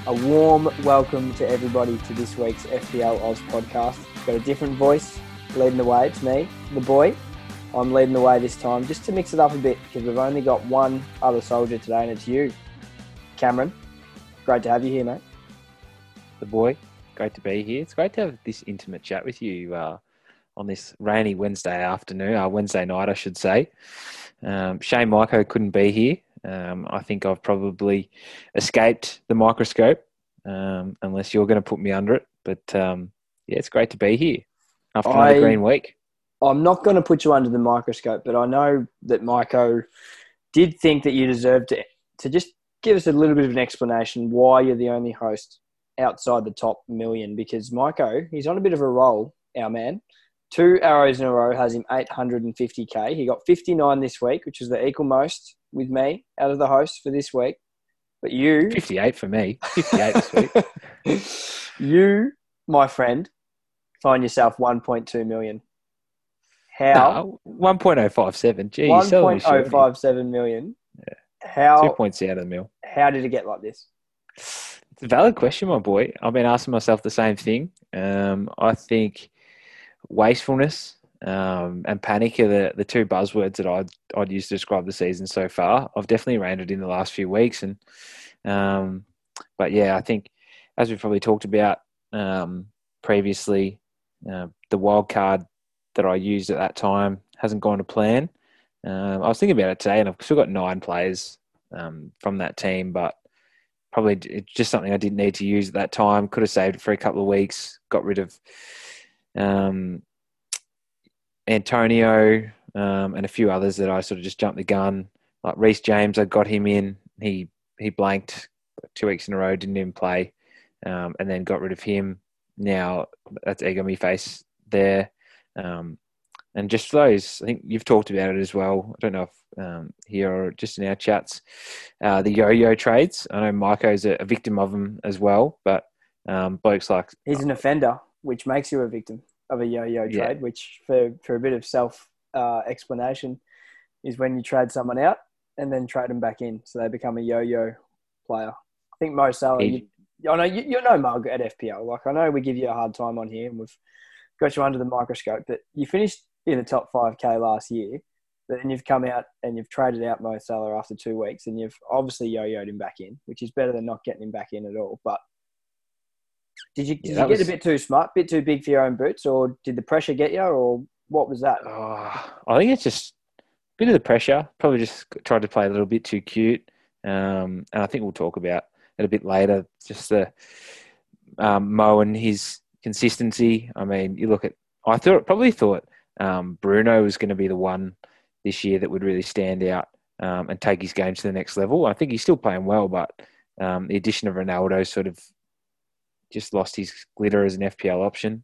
A warm welcome to everybody to this week's FPL Oz podcast. Got a different voice leading the way. It's me, the boy. I'm leading the way this time just to mix it up a bit because we've only got one other soldier today and it's you, Cameron. Great to have you here, mate. The boy, great to be here. It's great to have this intimate chat with you on this rainy Wednesday afternoon, Wednesday night, I should say. Shane Myco couldn't be here. I think I've probably escaped the microscope, unless you're going to put me under it. But it's great to be here after another green week. I'm not going to put you under the microscope, but I know that Myco did think that you deserved to just give us a little bit of an explanation why you're the only host outside the top million. Because Myco, he's on a bit of a roll, our man. 2 arrows in a row has him 850k. He got 59 this week, which is the equal most with me out of the hosts for this week. But you... 58 for me. 58 this week. You, my friend, find yourself 1.2 million. How? No, 1.057. Gee, 1.057 million. Yeah. How? 2 points out of the mill. How did it get like this? It's a valid question, my boy. I've been asking myself the same thing. I think wastefulness and panic are the two buzzwords that I'd use to describe the season so far. I've definitely reined it in the last few weeks. But yeah, I think as we've probably talked about previously, the wild card that I used at that time hasn't gone to plan. I was thinking about it today and I've still got 9 players from that team, but probably it's just something I didn't need to use at that time. Could have saved it for a couple of weeks, got rid of Antonio and a few others that I sort of just jumped the gun. Like Reece James, I got him in. He blanked 2 weeks in a row, didn't even play, and then got rid of him. Now that's egg on me face there. And just those, I think you've talked about it as well. I don't know if here or just in our chats, the yo-yo trades. I know Myco's a victim of them as well, but blokes like... He's an offender, which makes you a victim of a yo-yo trade, which for a bit of self-explanation is when you trade someone out and then trade them back in so they become a yo-yo player. I think Mo Salah, I know you're no mug at FPL. Like, I know we give you a hard time on here and we've got you under the microscope, but you finished in the top 5K last year, but then you've come out and you've traded out Mo Salah after 2 weeks and you've obviously yo-yoed him back in, which is better than not getting him back in at all. But did you get a bit too smart, a bit too big for your own boots, or did the pressure get you, or what was that? I think it's just a bit of the pressure. Probably just tried to play a little bit too cute. And I think we'll talk about it a bit later, just the Mo and his consistency. I mean, you look at... I probably thought Bruno was going to be the one this year that would really stand out and take his game to the next level. I think he's still playing well, but the addition of Ronaldo sort of just lost his glitter as an FPL option.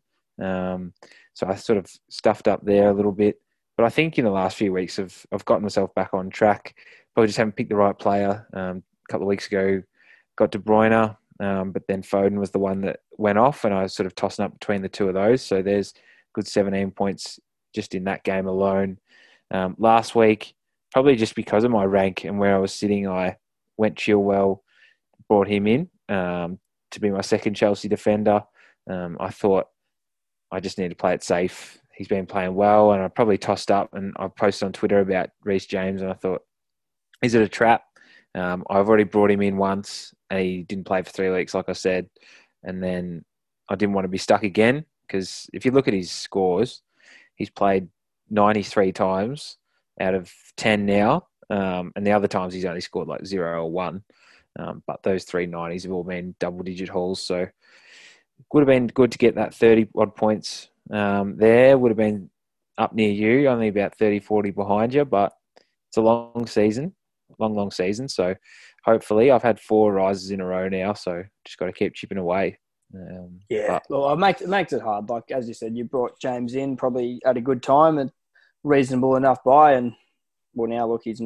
So I sort of stuffed up there a little bit. But I think in the last few weeks I've gotten myself back on track. Probably just haven't picked the right player. A couple of weeks ago, got De Bruyne, but then Foden was the one that went off, and I was sort of tossing up between the two of those. So there's good 17 points just in that game alone. Last week, probably just because of my rank and where I was sitting, I went Chilwell, brought him in to be my second Chelsea defender. I thought I just need to play it safe. He's been playing well, and I probably tossed up, and I posted on Twitter about Reece James, and I thought, is it a trap? I've already brought him in once, and he didn't play for 3 weeks, like I said. And then I didn't want to be stuck again, because if you look at his scores, he's played 93 times out of 10 now, and the other times he's only scored like 0 or 1. But those 3 90s have all been double-digit hauls, so it would have been good to get that 30-odd points there. Would have been up near you, only about 30, 40 behind you, but it's a long season. Long season. So hopefully I've had 4 rises in a row now. So just got to keep chipping away. Well, it makes it hard. Like, as you said, you brought James in probably at a good time and reasonable enough buy. And well, now look, he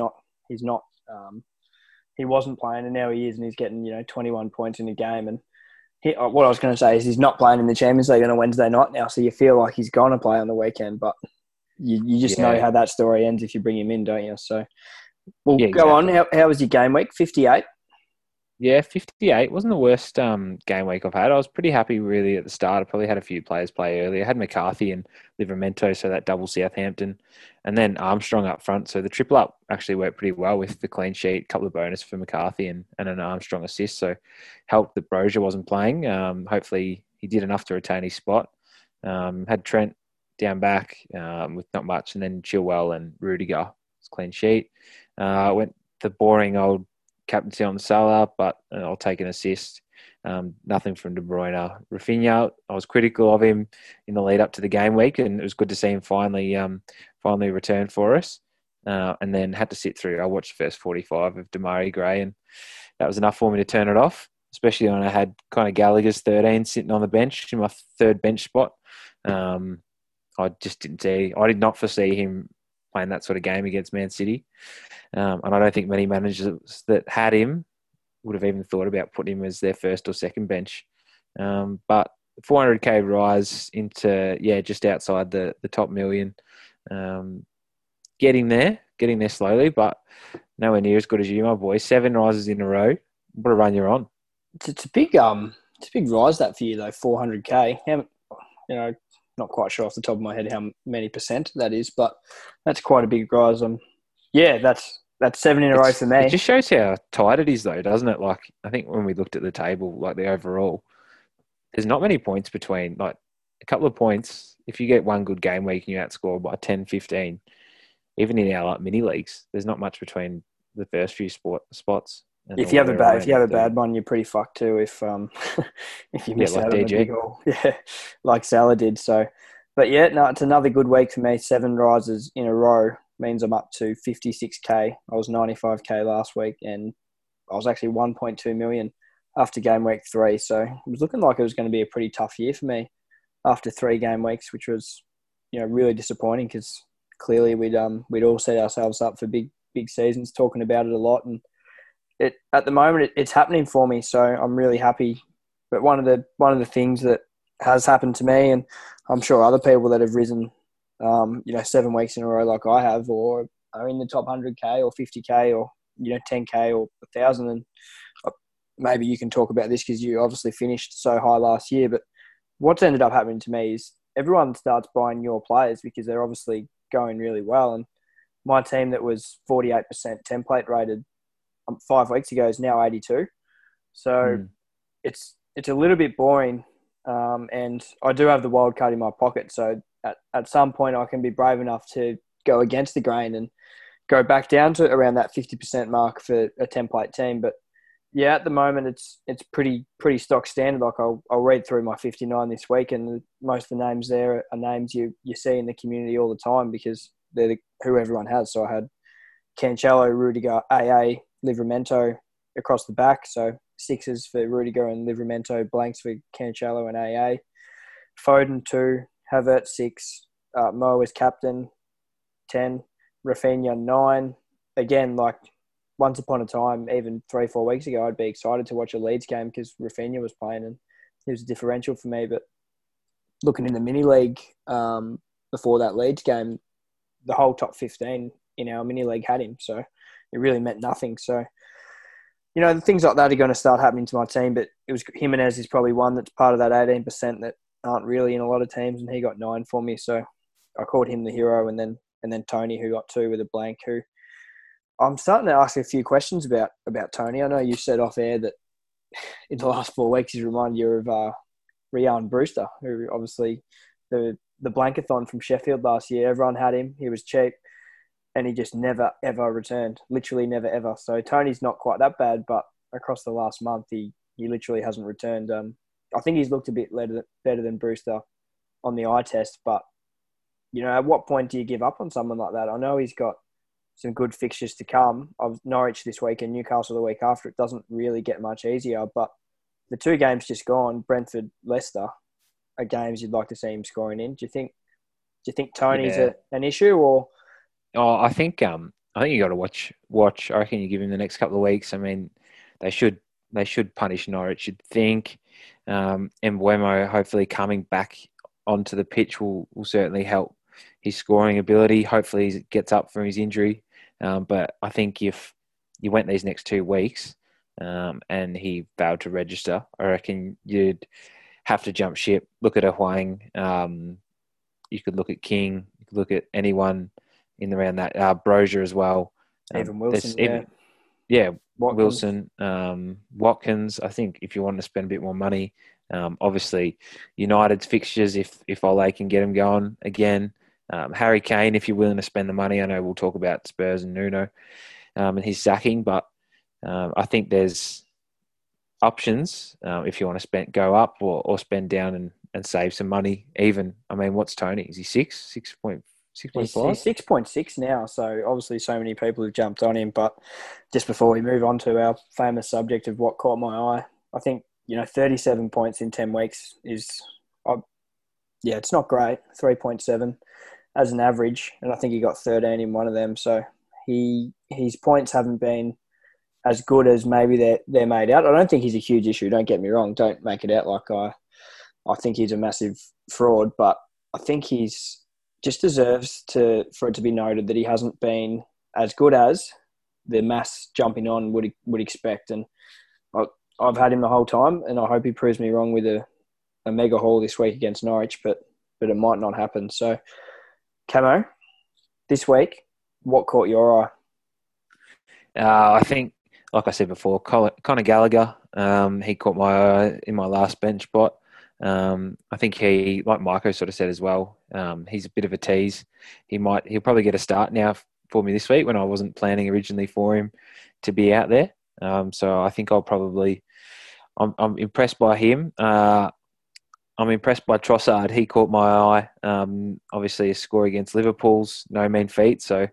wasn't playing and now he is, and he's getting, 21 points in a game. And what I was going to say is he's not playing in the Champions League on a Wednesday night now. So you feel like he's going to play on the weekend, but you just know how that story ends if you bring him in, don't you? So, well, go on. How was your game week? 58? Yeah, 58 wasn't the worst game week I've had. I was pretty happy really at the start. I probably had a few players play early. I had McCarthy and Livramento, so that double Southampton, and then Armstrong up front. So the triple up actually worked pretty well with the clean sheet, a couple of bonus for McCarthy and an Armstrong assist. So helped that Brozier wasn't playing. Hopefully he did enough to retain his spot. Had Trent down back with not much, and then Chilwell and Rudiger was clean sheet. Went the boring old captaincy on Salah, but I'll take an assist. Nothing from De Bruyne. Rafinha, I was critical of him in the lead up to the game week, and it was good to see him finally return for us. And then had to sit through. I watched the first 45 of Damari Gray, and that was enough for me to turn it off, especially when I had kind of Gallagher's 13 sitting on the bench in my third bench spot. I just didn't see. I did not foresee him playing that sort of game against Man City. And I don't think many managers that had him would have even thought about putting him as their first or second bench. But 400k rise into, just outside the top million. Getting there slowly, but nowhere near as good as you, my boy. 7 rises in a row. What a run you're on. It's a big rise that for you though. 400k. Not quite sure off the top of my head how many percent that is, but that's quite a big rise. That's 7 in a row for me. It just shows how tight it is though, doesn't it? Like, I think when we looked at the table, like the overall, there's not many points between, like a couple of points. If you get one good game week and you outscore by 10, 15, even in our mini leagues, there's not much between the first few spots. If you have a bad one, you're pretty fucked too. If you miss out on the big haul, like Salah did. So, but it's another good week for me. 7 rises in a row means I'm up to 56k. I was 95k last week, and I was actually 1.2 million after game week 3. So it was looking like it was going to be a pretty tough year for me after 3 game weeks, which was really disappointing because clearly we'd all set ourselves up for big seasons, talking about it a lot. And at the moment it's happening for me, so I'm really happy. But one of the things that has happened to me, and I'm sure other people that have risen 7 weeks in a row like I have, or are in the top 100k or 50k or 10k or 1,000, and maybe you can talk about this because you obviously finished so high last year. But what's ended up happening to me is everyone starts buying your players because they're obviously going really well, and my team that was 48% template rated 5 weeks ago is now 82. So it's a little bit boring. And I do have the wild card in my pocket. So at some point I can be brave enough to go against the grain and go back down to around that 50% mark for a template team. But at the moment it's pretty stock standard. Like I'll read through my 59 this week, and most of the names there are names you see in the community all the time because they're who everyone has. So I had Cancelo, Rudiger, AA, Livramento across the back. So 6s for Rudiger and Livramento, blanks for Cancelo and AA. Foden 2, Havertz 6, Mo as captain 10, Rafinha 9. Again, like once upon a time, even 3-4 weeks ago, I'd be excited to watch a Leeds game because Rafinha was playing and he was a differential for me. But looking in the mini league before that Leeds game, the whole top 15 in our mini league had him. So it really meant nothing. So, things like that are going to start happening to my team. But it was Jimenez is probably one that's part of that 18% that aren't really in a lot of teams, and he got 9 for me. So I called him the hero, and then Tony, who got 2 with a blank, who I'm starting to ask a few questions about Tony. I know you said off air that in the last 4 weeks he's reminded you of Ryan Brewster, who obviously the blankathon from Sheffield last year, everyone had him. He was cheap. And he just never, ever returned. Literally never, ever. So Tony's not quite that bad, but across the last month, he literally hasn't returned. I think he's looked a bit better than Brewster on the eye test. But, at what point do you give up on someone like that? I know he's got some good fixtures to come. Of Norwich this week and Newcastle the week after. It doesn't really get much easier. But the 2 games just gone, Brentford, Leicester, are games you'd like to see him scoring in. Do you think Tony's an issue, or... Oh, I think you got to watch. I reckon you give him the next couple of weeks. I mean, they should punish Norwich, you'd think. And Mbeumo hopefully coming back onto the pitch will certainly help his scoring ability. Hopefully he gets up from his injury. But I think if you went these next 2 weeks, and he failed to register, I reckon you'd have to jump ship. Look at a Huang. You could look at King. You could look at anyone in around that. Brozier as well. Even Wilson, Watkins. Wilson, Watkins. I think if you want to spend a bit more money, obviously United's fixtures, if Ole can get him going again. Harry Kane, if you're willing to spend the money. I know we'll talk about Spurs and Nuno and his sacking, but I think there's options if you want to go up or spend down and save some money. Even, I mean, what's Tony? Is he 6.5? He's 6.6 now, so obviously so many people have jumped on him. But just before we move on to our famous subject of what caught my eye, I think, 37 points in 10 weeks is, it's not great. 3.7 as an average, and I think he got 13 in one of them. So his points haven't been as good as maybe they're made out. I don't think he's a huge issue. Don't get me wrong. Don't make it out like I think he's a massive fraud, but I think he's just deserves for it to be noted that he hasn't been as good as the mass jumping on would expect. And I've had him the whole time, and I hope he proves me wrong with a mega haul this week against Norwich, but it might not happen. So, Camo, this week, what caught your eye? I think, like I said before, Conor Gallagher, he caught my eye in my last bench spot. I think he, like Michael sort of said as well, he's a bit of a tease. He'll probably get a start now for me this week when I wasn't planning originally for him to be out there. So I think I'm impressed by him. I'm impressed by Trossard. He caught my eye. Obviously a score against Liverpool's no mean feat. So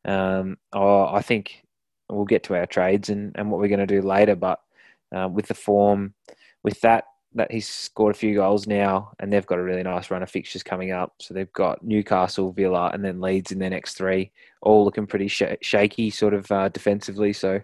I think we'll get to our trades and what we're going to do later. But with the form, with that he's scored a few goals now, and they've got a really nice run of fixtures coming up. So they've got Newcastle, Villa, and then Leeds in their next three, all looking pretty shaky sort of defensively. So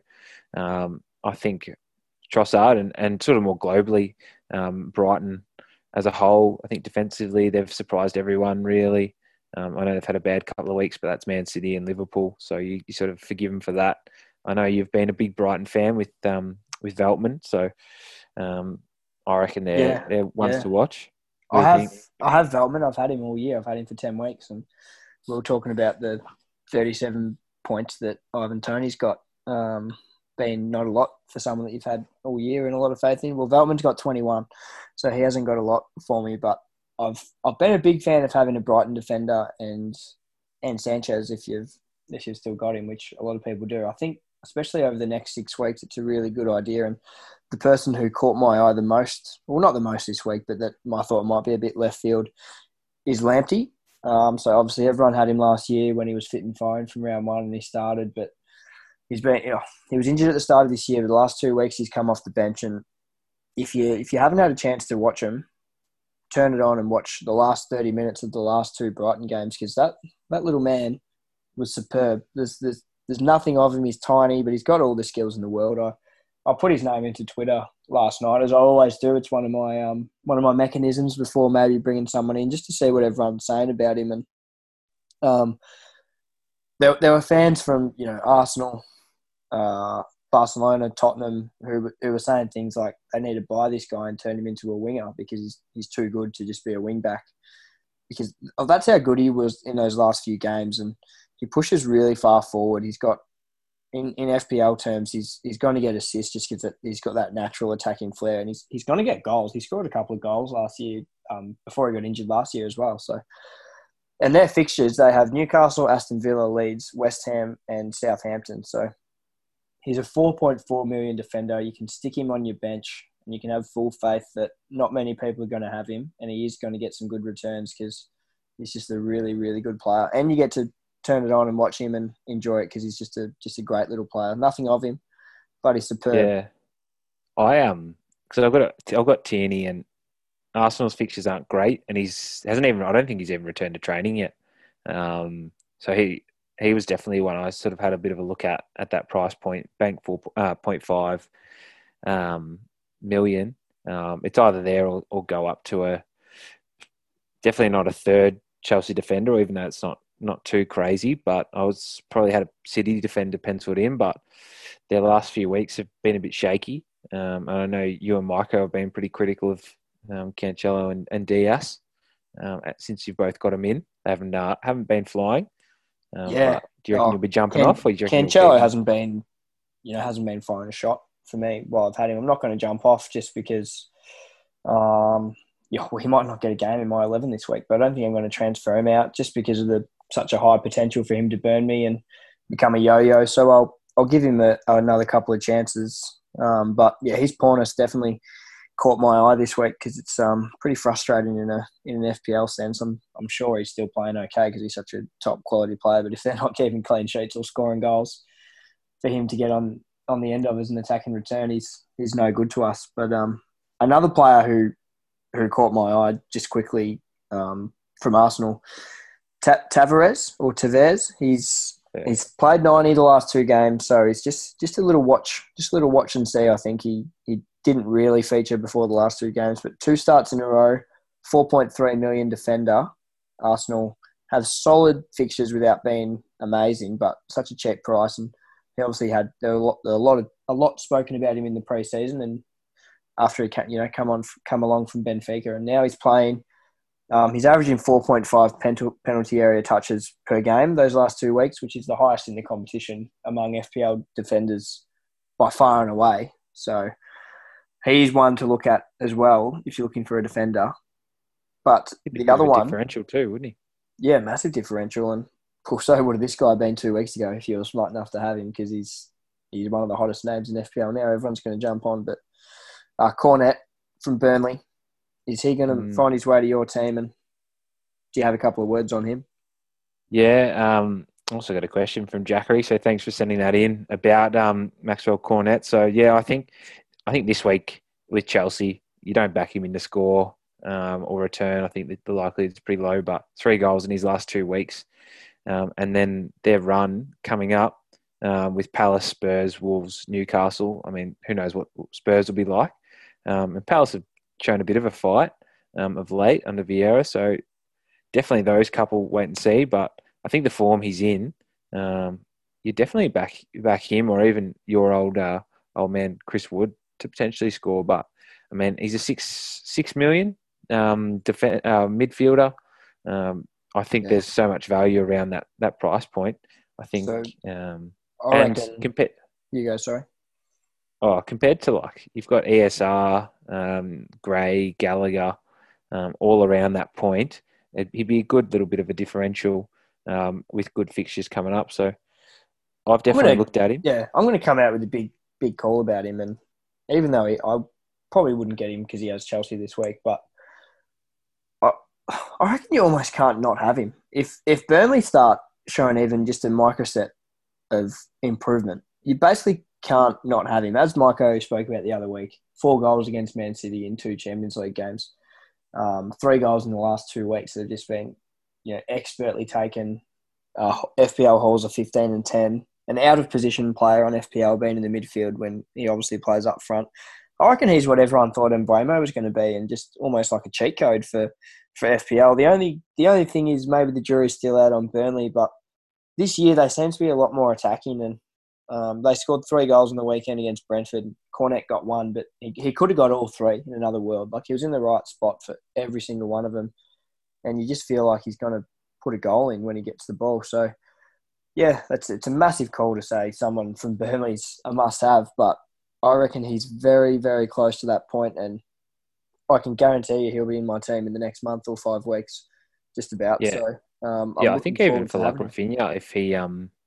I think Trossard and sort of more globally, Brighton as a whole, I think defensively they've surprised everyone really. I know they've had a bad couple of weeks, but that's Man City and Liverpool, so you sort of forgive them for that. I know you've been a big Brighton fan with Veltman, so I reckon they're ones to watch. I have Veltman. I've had him all year. I've had him for 10 weeks, and we were talking about the 37 points that Ivan Toney's got. Been not a lot for someone that you've had all year and a lot of faith in. Well, Veltman's got 21, so he hasn't got a lot for me. But I've been a big fan of having a Brighton defender and Sanchez if you've still got him, which a lot of people do. I think especially over the next 6 weeks, it's a really good idea. And the person who caught my eye the most, well, not the most this week, but that I thought might be a bit left field, is Lamptey. So obviously everyone had him last year when he was fit and fine from round one and he started, but he was injured at the start of this year, but the last 2 weeks he's come off the bench. And if you haven't had a chance to watch him, turn it on and watch the last 30 minutes of the last 2 Brighton games, because that little man was superb. There's nothing of him. He's tiny, but he's got all the skills in the world. I put his name into Twitter last night, as I always do. It's one of my mechanisms before maybe bringing someone in, just to see what everyone's saying about him. And there were fans from Arsenal, Barcelona, Tottenham, who were saying things like they need to buy this guy and turn him into a winger because he's too good to just be a wing back. Because that's how good he was in those last few games, and he pushes really far forward. He's got, in FPL terms, he's going to get assists just because he's got that natural attacking flair, and he's going to get goals. He scored a couple of goals last year before he got injured last year as well. So, and their fixtures, they have Newcastle, Aston Villa, Leeds, West Ham, and Southampton. So he's a 4.4 million defender. You can stick him on your bench, and you can have full faith that not many people are going to have him, and he is going to get some good returns because he's just a really, really good player. And you get to turn it on and watch him and enjoy it because he's just a great little player. Nothing of him, but he's superb. Yeah, I am because I've got Tierney, and Arsenal's fixtures aren't great, and I don't think he's even returned to training yet. So he was definitely one I sort of had a bit of a look at that price point, bank 4.5 million. It's either there or go up to definitely not a third Chelsea defender, even though it's not not too crazy, but I was probably had a City defender penciled in, but their last few weeks have been a bit shaky. And I know you and Michael have been pretty critical of Cancelo and Diaz since you've both got them in. They haven't been flying. Yeah. But do you reckon you'll be jumping off, or do you reckon Cancelo hasn't been firing a shot for me while I've had him. I'm not going to jump off just because he might not get a game in my 11 this week, but I don't think I'm going to transfer him out just because of such a high potential for him to burn me and become a yo-yo. So I'll give him another couple of chances. But yeah, his pawness definitely caught my eye this week because it's pretty frustrating in an FPL sense. I'm sure he's still playing okay because he's such a top quality player, but if they're not keeping clean sheets or scoring goals, for him to get on the end of as an attack and return, he's no good to us. But another player who caught my eye just quickly from Arsenal, Tavares. He's played 90 the last 2 games, so he's just a little watch and see. I think he didn't really feature before the last 2 games, but 2 starts in a row, 4.3 million defender. Arsenal have solid fixtures without being amazing, but such a cheap price. And he obviously had a lot spoken about him in the pre-season, and after he come along from Benfica, and now he's playing. He's averaging 4.5 penalty area touches per game those last 2 weeks, which is the highest in the competition among FPL defenders by far and away. So he's one to look at as well if you're looking for a defender. But the other one, differential too, wouldn't he? Yeah, massive differential. And of course, so would have this guy been 2 weeks ago if you were smart enough to have him, because he's one of the hottest names in FPL now. Everyone's going to jump on. But Cornet from Burnley, is he going to find his way to your team? And do you have a couple of words on him? Yeah, also got a question from Jackery, so thanks for sending that in about Maxwell Cornet. So yeah, I think this week with Chelsea, you don't back him in to score or return. I think that the likelihood is pretty low, but 3 goals in his last 2 weeks. And then their run coming up with Palace, Spurs, Wolves, Newcastle. I mean, who knows what Spurs will be like. And Palace have shown a bit of a fight of late under Vieira, so definitely those couple wait and see. But I think the form he's in, you definitely back him, or even your old man Chris Wood to potentially score. But I mean, he's a 6 million midfielder. I think there's so much value around that price point. I think, you go. Sorry. Oh, compared to you've got ESR, Gray, Gallagher, all around that point. He'd be a good little bit of a differential with good fixtures coming up. So I've definitely looked at him. Yeah, I'm going to come out with a big call about him. And even though I probably wouldn't get him because he has Chelsea this week, but I reckon you almost can't not have him. If Burnley start showing even just a microset of improvement, you basically can't not have him. As Maiko spoke about the other week, 4 goals against Man City in 2 Champions League games, 3 goals in the last 2 weeks. They've just been, expertly taken. FPL hauls are 15 and 10. An out-of-position player on FPL being in the midfield when he obviously plays up front. I reckon he's what everyone thought Mbeumo was going to be, and just almost like a cheat code for FPL. The only thing is maybe the jury's still out on Burnley, but this year they seem to be a lot more attacking, and they scored 3 goals on the weekend against Brentford. Cornet got 1, but he could have got all 3 in another world. He was in the right spot for every single one of them, and you just feel like he's going to put a goal in when he gets the ball. So, yeah, it's a massive call to say someone from Burnley's a must-have, but I reckon he's very, very close to that point, and I can guarantee you he'll be in my team in the next month or 5 weeks, just about. Yeah. So, I think even for Rafinha, if he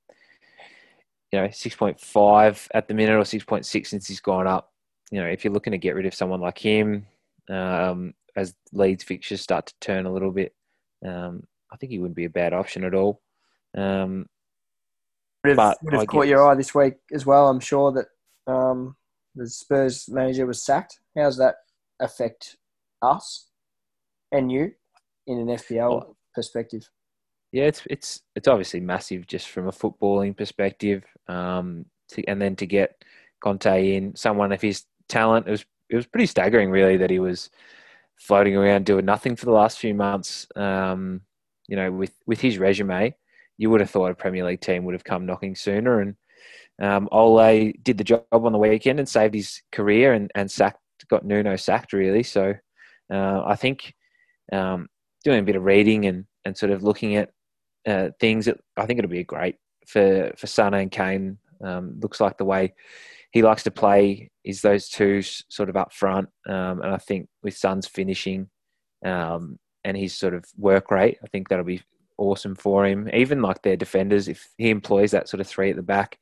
6.5 at the minute or 6.6 since he's gone up, if you're looking to get rid of someone like him, as Leeds fixtures start to turn a little bit, I think he wouldn't be a bad option at all. Would have caught your eye this week as well. I'm sure that the Spurs manager was sacked. How does that affect us and you in an FPL perspective? Yeah, it's obviously massive just from a footballing perspective. And then to get Conte in, someone of his talent, it was pretty staggering, really, that he was floating around doing nothing for the last few months. With his resume, you would have thought a Premier League team would have come knocking sooner. And Ole did the job on the weekend and saved his career and got Nuno sacked, really. So I think doing a bit of reading and sort of looking at things, I think it'll be great for Son and Kane. Looks like the way he likes to play is those two sort of up front. And I think with Son's finishing and his sort of work rate, I think that'll be awesome for him. Even like their defenders, if he employs that sort of three at the back,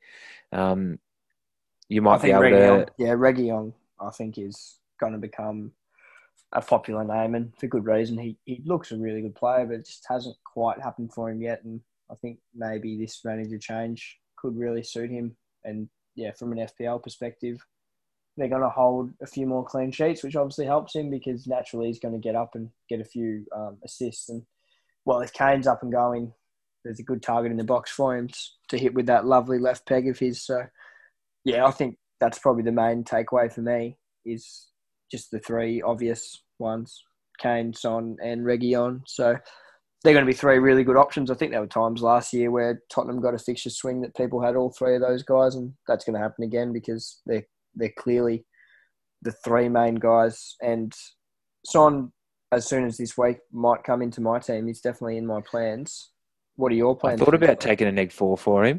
you might be able to... Yeah, Reguilon, I think, is going to become a popular name, and for good reason. He looks a really good player, but it just hasn't quite happened for him yet. And I think maybe this manager change could really suit him. And yeah, from an FPL perspective, they're going to hold a few more clean sheets, which obviously helps him because naturally he's going to get up and get a few assists. And well, if Kane's up and going, there's a good target in the box for him to hit with that lovely left peg of his. So yeah, I think that's probably the main takeaway for me is just the three obvious ones, Kane, Son and Reguilon. So they're going to be three really good options. I think there were times last year where Tottenham got a fixture swing that people had all three of those guys, and that's going to happen again because they're clearly the three main guys. And Son, as soon as this week, might come into my team. He's definitely in my plans. What are your plans? I thought about taking a neg 4 for him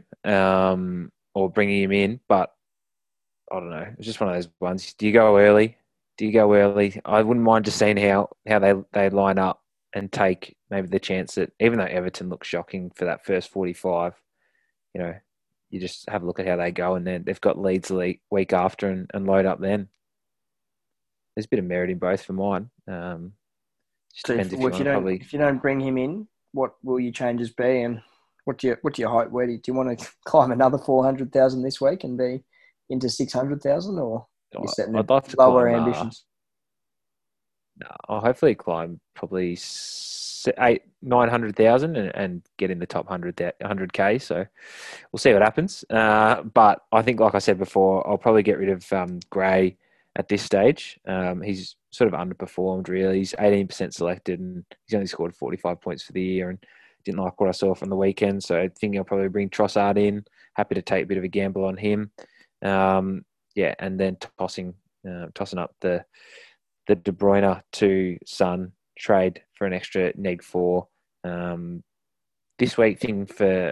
or bringing him in, but I don't know. It's just one of those ones. Do you go early? I wouldn't mind just seeing how they line up and take maybe the chance that, even though Everton looks shocking for that first 45, you just have a look at how they go, and then they've got Leeds the week after and load up then. There's a bit of merit in both for mine. Just so depends if you don't bring him in, what will your changes be, and what do you hope? Where do you want to climb another 400,000 this week and be into 600,000, or you're setting lower ambitions? I'll hopefully climb probably 900,000 and get in the top 100K. So we'll see what happens. But I think, like I said before, I'll probably get rid of Gray at this stage. He's sort of underperformed, really. He's 18% selected and he's only scored 45 points for the year and didn't like what I saw from the weekend. So I think I'll probably bring Trossard in. Happy to take a bit of a gamble on him. And then tossing up the De Bruyne to Son trade for an extra neg 4. This week thing for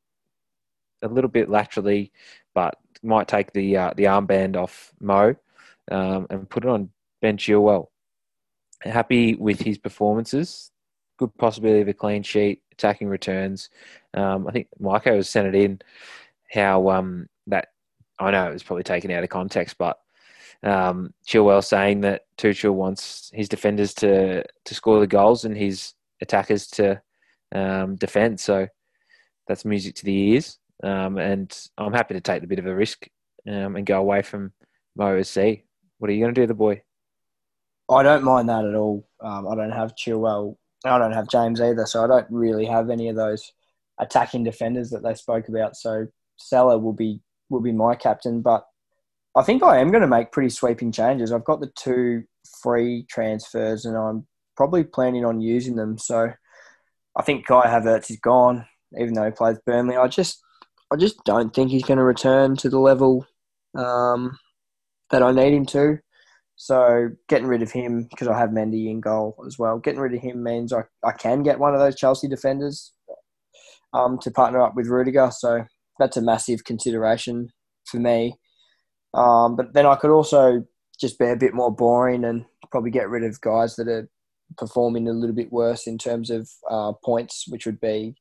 a little bit laterally, but might take the armband off Mo and put it on Ben Chilwell. Happy with his performances. Good possibility of a clean sheet, attacking returns. I think Maiko has sent it in how that, I know it was probably taken out of context, but Chilwell saying that Tuchel wants his defenders to score the goals and his attackers to defend. So that's music to the ears. And I'm happy to take the bit of a risk and go away from Mo SC. What are you going to do, the boy? I don't mind that at all. I don't have Chilwell. I don't have James either, so I don't really have any of those attacking defenders that they spoke about. So Salah will be my captain, but I think I am going to make pretty sweeping changes. I've got the 2 free transfers and I'm probably planning on using them. So I think Kai Havertz is gone, even though he plays Burnley. I just don't think he's going to return to the level that I need him to. So getting rid of him, because I have Mendy in goal as well, getting rid of him means I can get one of those Chelsea defenders to partner up with Rudiger. So that's a massive consideration for me. But then I could also just be a bit more boring and probably get rid of guys that are performing a little bit worse in terms of points, which would be,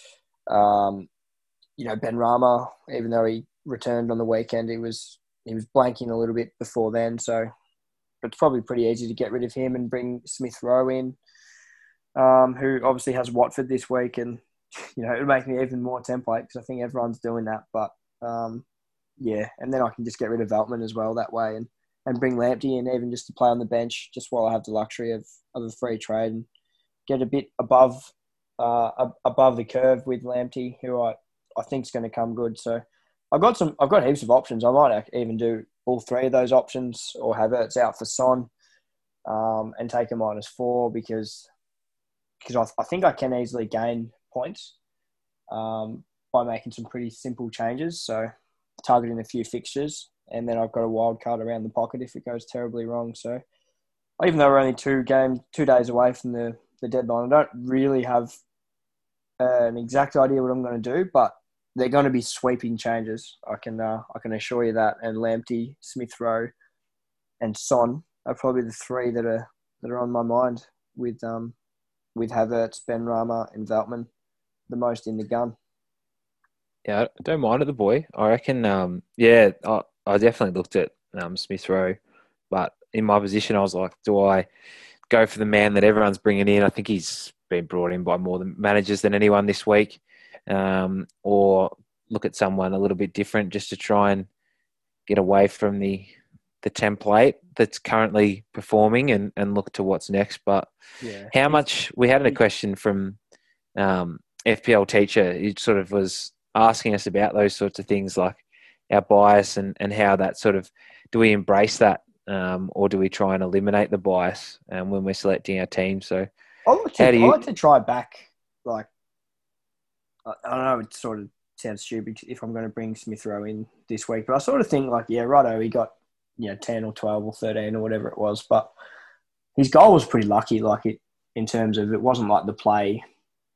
Ben Rama. Even though he returned on the weekend, he was blanking a little bit before then. So it's probably pretty easy to get rid of him and bring Smith Rowe in, who obviously has Watford this week, and it would make me even more template because I think everyone's doing that. But and then I can just get rid of Veltman as well that way and bring Lamptey in even just to play on the bench just while I have the luxury of a free trade and get a bit above the curve with Lamptey, who I think is going to come good. So I've got heaps of options. I might even do all 3 of those options or have Havertz out for Son and take a -4 because I think I can easily gain points by making some pretty simple changes. So targeting a few fixtures, and then I've got a wild card around the pocket if it goes terribly wrong. So even though we're only 2 days away from the deadline, I don't really have an exact idea what I'm going to do, but they're going to be sweeping changes. I can assure you that. And Lamptey, Smith Rowe, and Son are probably the three that are on my mind with Havertz, Benrahma, and Veltman the most in the gun. Yeah, I don't mind it, the boy. I reckon. I definitely looked at Smith Rowe, but in my position, I was like, do I go for the man that everyone's bringing in? I think he's been brought in by more managers than anyone this week, or look at someone a little bit different just to try and get away from the template that's currently performing and look to what's next. But how much we had a question from FPL teacher who sort of was asking us about those sorts of things, like our bias and how that sort of, do we embrace that or do we try and eliminate the bias when we're selecting our team? So I like to try back, like, I don't know, it sort of sounds stupid if I'm going to bring Smith Rowe in this week, but I sort of think like, yeah, righto, he got 10 or 12 or 13 or whatever it was, but his goal was pretty lucky, like it, in terms of, it wasn't like the play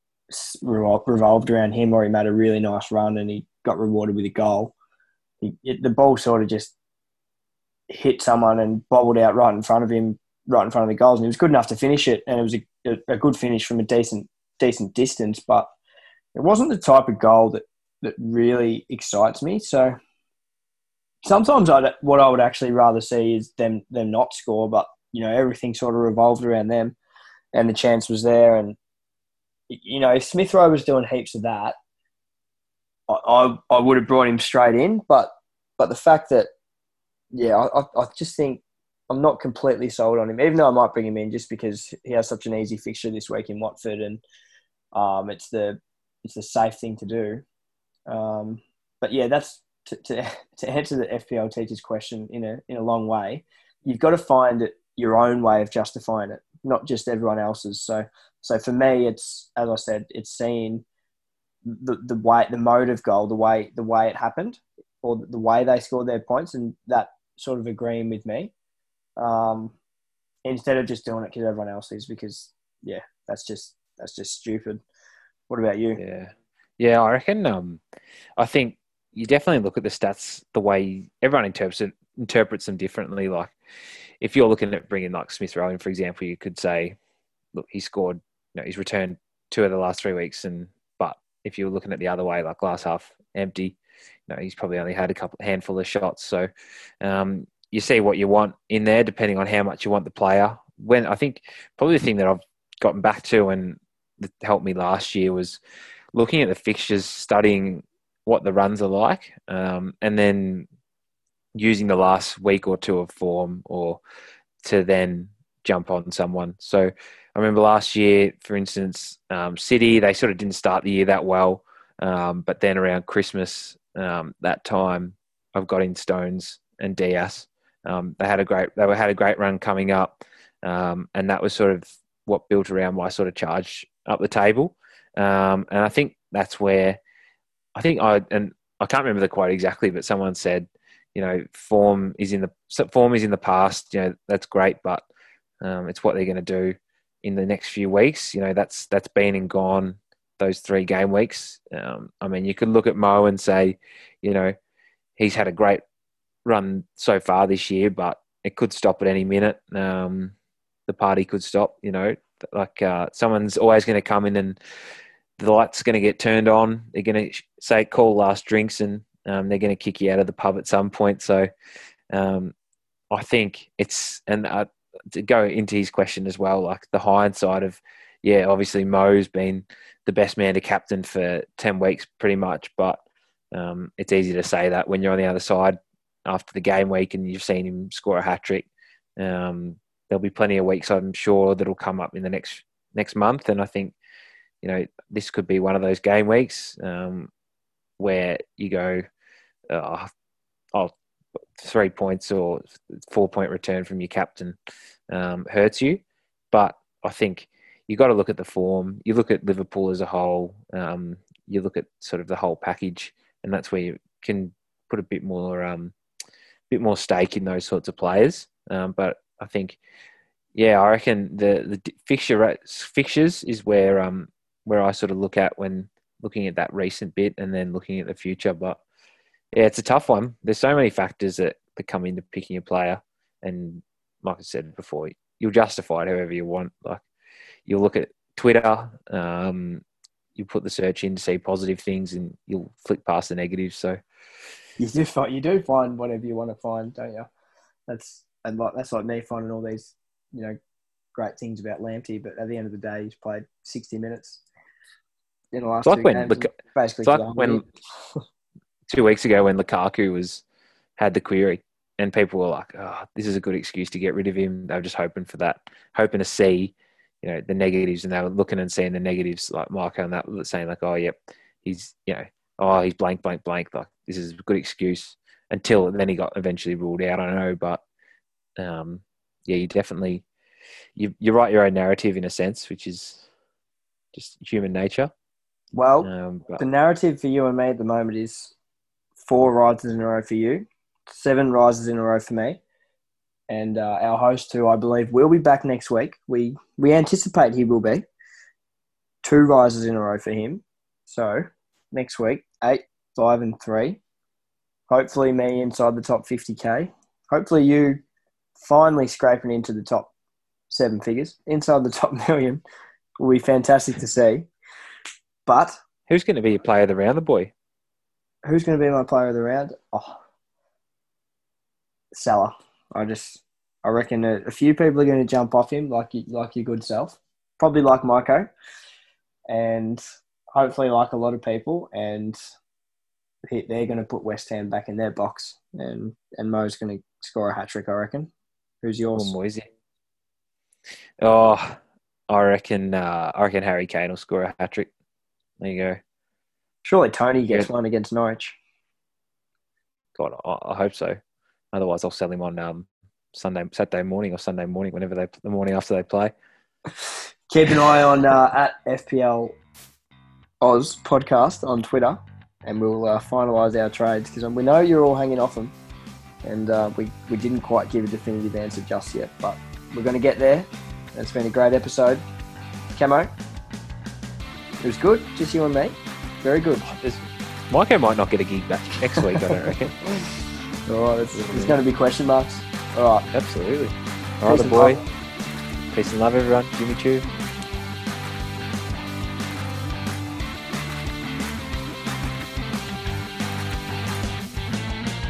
revolved around him or he made a really nice run and he got rewarded with a goal. The ball sort of just hit someone and bobbled out right in front of him, right in front of the goals, and he was good enough to finish it, and it was a good finish from a decent distance, but it wasn't the type of goal that really excites me. So sometimes what I would actually rather see is them not score, but everything sort of revolved around them, and the chance was there. And if Smith Rowe was doing heaps of that, I would have brought him straight in. But the fact that, I just think I'm not completely sold on him, even though I might bring him in just because he has such an easy fixture this week in Watford, and it's the safe thing to do. But yeah, that's to answer the FPL teacher's question in a long way. You've got to find your own way of justifying it, not just everyone else's. So for me, it's, as I said, it's seeing the mode of goal, the way it happened, or the way they scored their points, and that sort of agreeing with me, instead of just doing it because everyone else is, because that's just stupid. What about you? Yeah, I reckon. I think you definitely look at the stats the way everyone interprets them differently. Like if you're looking at bringing like Smith Rowe in, for example, you could say, look, he scored, he's returned 2 of the last 3 weeks, but if you're looking at the other way, like glass half empty, he's probably only had a handful of shots. So you see what you want in there, depending on how much you want the player. When I think probably the thing that I've gotten back to and that helped me last year was looking at the fixtures, studying what the runs are like, and then using the last week or two of form or to then jump on someone. So I remember last year, for instance, City, they sort of didn't start the year that well, but then around Christmas, that time, I've got in Stones and Diaz. They had a great run coming up, and that was sort of what built around my sort of charge up the table. And I think that's where I can't remember the quote exactly, but someone said, form is in the past. That's great, but it's what they're going to do in the next few weeks. That's been and gone, those 3 game weeks. I mean, you could look at Mo and say, he's had a great run so far this year, but it could stop at any minute. The party could stop. Someone's always going to come in and the light's going to get turned on. They're going to say call last drinks, and they're going to kick you out of the pub at some point. So I think it's, and to go into his question as well, like the hindsight of, obviously Mo's been the best man to captain for 10 weeks pretty much, but it's easy to say that when you're on the other side after the game week and you've seen him score a hat-trick. There'll be plenty of weeks, I'm sure, that'll come up in the next month, and I think this could be one of those game weeks where you go, 3 points or 4 point return from your captain hurts you. But I think you got to look at the form. You look at Liverpool as a whole. you look at sort of the whole package, and that's where you can put a bit more stake in those sorts of players. But I think, I reckon the fixtures is where I sort of look at when looking at that recent bit and then looking at the future. But yeah, it's a tough one. There's so many factors that come into picking a player, and like I said before, you'll justify it however you want. Like, you'll look at Twitter, you put the search in to see positive things, and you'll flick past the negatives. So you do find whatever you want to find, don't you? That's like me finding all these, great things about Lamptey, but at the end of the day, he's played 60 minutes in the last two games. Basically, it's like when 2 weeks ago when Lukaku had the query, and people were like, "Oh, this is a good excuse to get rid of him." They were just hoping for that, hoping to see, the negatives, and they were looking and seeing the negatives, like Marco and that, saying like, "Oh, yep, he's, he's blank, blank, blank." Like, this is a good excuse. Until then, he got eventually ruled out. I don't know, but you definitely you write your own narrative in a sense, which is just human nature. Well, the narrative for you and me at the moment is 4 rises in a row for you, 7 rises in a row for me, and our host, who I believe will be back next week. We anticipate he will be. 2 rises in a row for him. So next week, 8, 5, and 3. Hopefully me inside the top 50K. Hopefully you finally scraping into the top 7 figures. Inside the top million will be fantastic to see. But who's going to be your player of the round, the boy? Who's going to be my player of the round? Salah. I reckon a few people are going to jump off him, like your good self. Probably like Maiko, and hopefully like a lot of people. And they're going to put West Ham back in their box, and Mo's going to score a hat trick, I reckon. Who's yours? Moisey. I reckon Harry Kane will score a hat trick. There you go. Surely Tony gets one against Norwich. God, I hope so. Otherwise, I'll sell him on Saturday morning or Sunday morning, the morning after they play. Keep an eye on at FPL Oz podcast on Twitter, and we'll finalise our trades, because we know you're all hanging off them, and we didn't quite give a definitive answer just yet, but we're going to get there. It's been a great episode. Camo, it was good, just you and me. Very good. Maiko might not get a gig back next week, I don't reckon. All right, there's going to be question marks. All right. Absolutely. All right, the boy. Peace and love, everyone. Jimmy Choo.